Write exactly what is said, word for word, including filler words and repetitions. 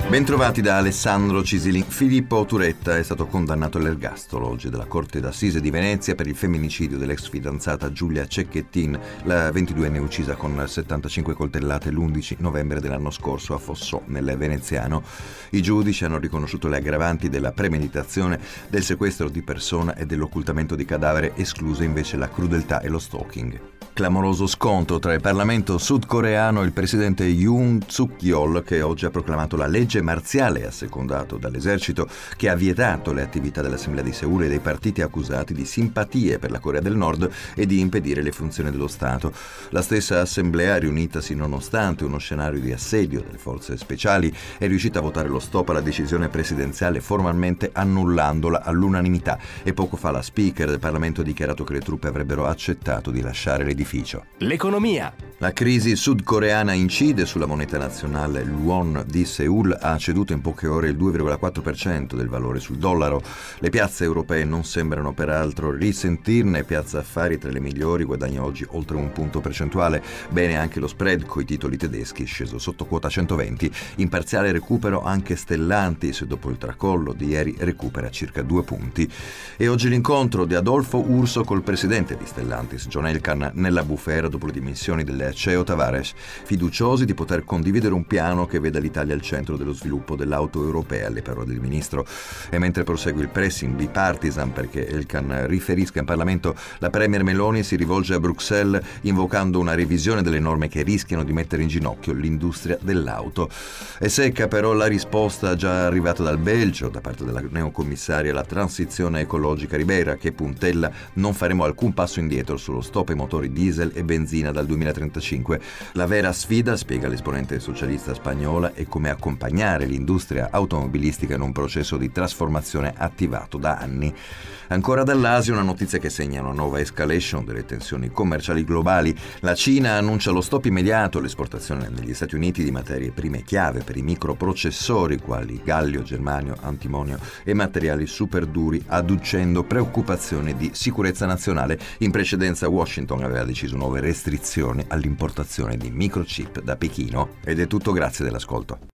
Bentrovati da Alessandro Cisilin. Filippo Turetta è stato condannato all'ergastolo oggi dalla Corte d'Assise di Venezia per il femminicidio dell'ex fidanzata Giulia Cecchettin, la ventiduenne uccisa con settantacinque coltellate l'undici novembre dell'anno scorso a Fossò, nel Veneziano. I giudici hanno riconosciuto le aggravanti della premeditazione, del sequestro di persona e dell'occultamento di cadavere, escluse invece la crudeltà e lo stalking. Clamoroso scontro tra il Parlamento sudcoreano e il presidente Yoon Suk-yeol, che oggi ha proclamato la legge marziale assecondato dall'esercito che ha vietato le attività dell'Assemblea di Seul e dei partiti accusati di simpatie per la Corea del Nord e di impedire le funzioni dello Stato. La stessa Assemblea, riunitasi nonostante uno scenario di assedio delle forze speciali, è riuscita a votare lo stop alla decisione presidenziale, formalmente annullandola all'unanimità, e poco fa la speaker del Parlamento ha dichiarato che le truppe avrebbero accettato di lasciare l'edificio. L'economia. La crisi sudcoreana incide sulla moneta nazionale. L'won di Seul ha ceduto in poche ore il due virgola quattro per cento del valore sul dollaro. Le piazze europee non sembrano peraltro risentirne. Piazza Affari, tra le migliori, guadagna oggi oltre un punto percentuale. Bene anche lo spread coi titoli tedeschi, sceso sotto quota centoventi. In parziale recupero anche Stellantis, dopo il tracollo di ieri recupera circa due punti. E oggi l'incontro di Adolfo Urso col presidente di Stellantis, John Elkann, nella bufera dopo le dimissioni delle C E O Tavares, fiduciosi di poter condividere un piano che veda l'Italia al centro dello sviluppo dell'auto europea, le parole del ministro. E mentre prosegue il pressing bipartisan perché Elkann riferisca in Parlamento, la premier Meloni si rivolge a Bruxelles invocando una revisione delle norme che rischiano di mettere in ginocchio l'industria dell'auto. È secca però la risposta già arrivata dal Belgio da parte della neocommissaria alla transizione ecologica Ribeira, che puntella: non faremo alcun passo indietro sullo stop ai motori diesel e benzina dal duemilatrentacinque. La vera sfida, spiega l'esponente socialista spagnola, è come accompagnare l'industria automobilistica in un processo di trasformazione attivato da anni. Ancora dall'Asia una notizia che segna una nuova escalation delle tensioni commerciali globali. La Cina annuncia lo stop immediato all'esportazione negli Stati Uniti di materie prime chiave per i microprocessori quali gallio, germanio, antimonio e materiali superduri, adducendo preoccupazioni di sicurezza nazionale. In precedenza Washington aveva deciso nuove restrizioni all'importazione di microchip da Pechino. Ed è tutto, grazie dell'ascolto.